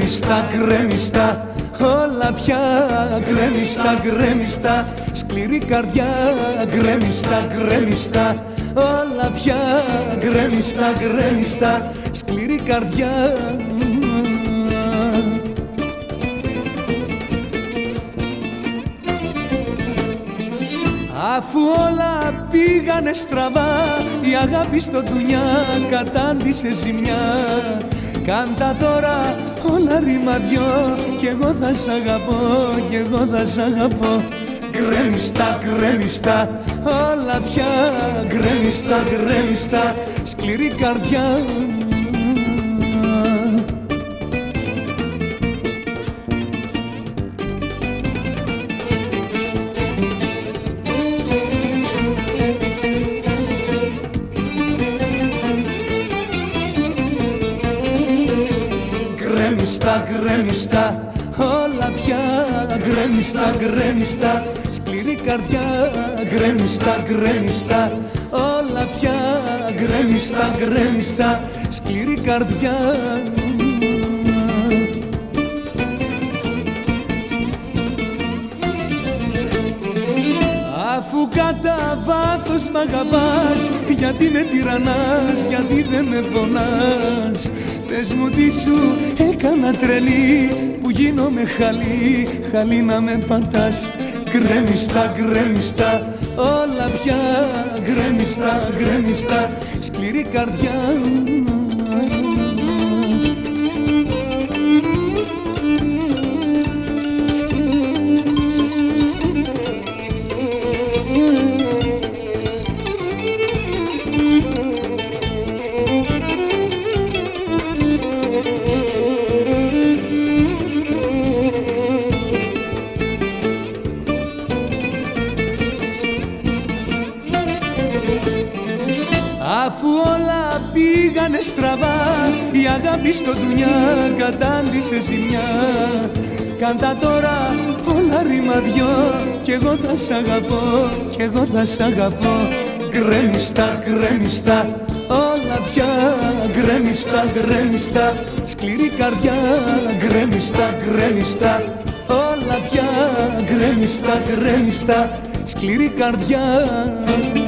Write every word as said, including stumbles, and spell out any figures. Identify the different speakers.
Speaker 1: γκρέμιστα, γκρέμιστα, όλα πια γκρέμιστα, γκρέμιστα, σκληρή καρδιά, γκρέμιστα, γκρέμιστα, όλα πια γκρέμιστα, γκρέμιστα, σκληρή καρδιά. Αφού όλα πήγανε στραβά, η αγάπη στο ντουνιά κατάντησε ζημιά. Κάντα τώρα όλα ρήμα δυο, κι εγώ θα σ' αγαπώ, κι εγώ θα σ' αγαπώ. Γκρέμιστα, γκρέμιστα, όλα πια γκρέμιστα, γκρέμιστα, σκληρή καρδιά. Γκρέμιστα, γκρέμιστα, όλα πια γκρέμιστα, γκρέμιστα, σκληρή καρδιά. Γκρέμιστα, γκρέμιστα, όλα πια γκρέμιστα, γκρέμιστα, σκληρή καρδιά. Αφού κατά βάθος μ' αγαπάς, γιατί με τυραννάς, γιατί δεν με πονάς. Πες μου τι σου έκανα τρελή, που γίνομαι χαλί, χαλί να με πατάς. Γκρέμιστα, γκρέμιστα, όλα πια γκρέμιστα, γκρέμιστα, σκληρή καρδιά. Αφού όλα πήγανε στραβά, η αγάπη στο ντουνιά κατάντησε ζημιά. Κάντα τώρα όλα ρήμα δυο, κι εγώ θα σ' αγαπώ, κι εγώ θα σ' αγαπώ. Γκρέμιστα, γκρέμιστα, όλα πια γκρέμιστα, γκρέμιστα, σκληρή καρδιά. Γκρέμιστα, γκρέμιστα, όλα πια γκρέμιστα, γκρέμιστα, σκληρή καρδιά.